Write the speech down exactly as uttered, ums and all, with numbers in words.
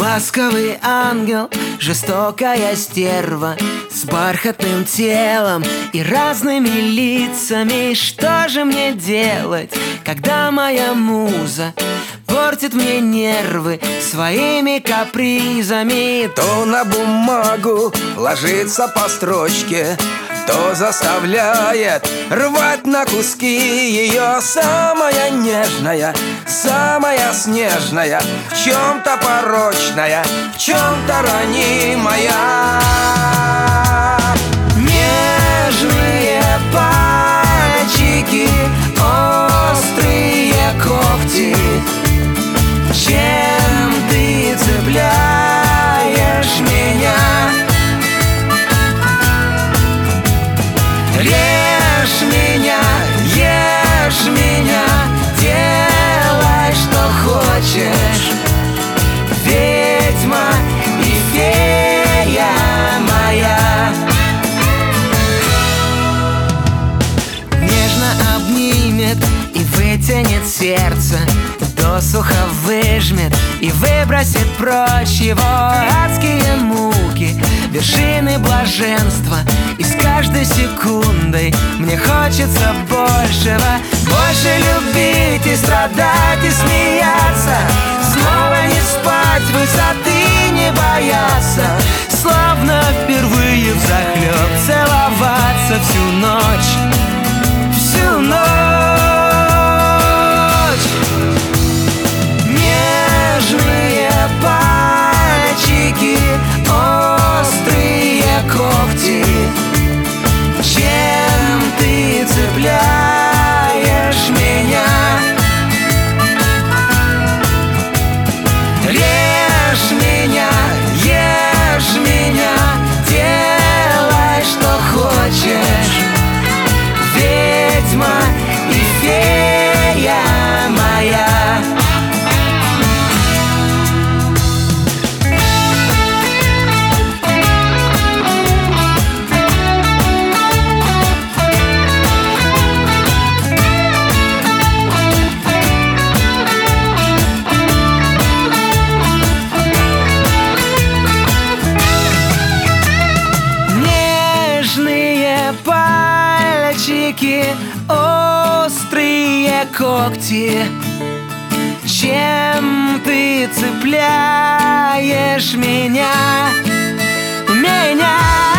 Ласковый ангел, жестокая стерва, с бархатным телом и разными лицами. Что же мне делать, когда моя муза портит мне нервы своими капризами? То на бумагу ложится по строчке, то заставляет рвать на куски. Ее самая нежная, самая снежная, в чем-то порочная, в чем-то ранимая. Нежные пальчики, острые когти, чем ты цепляешь меня? Режь меня, ешь меня, делай, что хочешь, ведьма и фея моя. Нежно обнимет и вытянет сердце, досуха выжмет и выбросит прочь его адские муки, вершины блаженства. И с каждой секундой мне хочется большего, больше любить и страдать и смеяться, снова не спать, высоты не бояться, словно впервые взахлеб целоваться всю ночь, всю ночь. Нежные пальчики, острые когти, чем ты цепляешь меня? Режь меня, ешь меня, делай, что хочешь, ведьма и фея моя. Пальчики, острые когти, чем ты цепляешь меня, меня?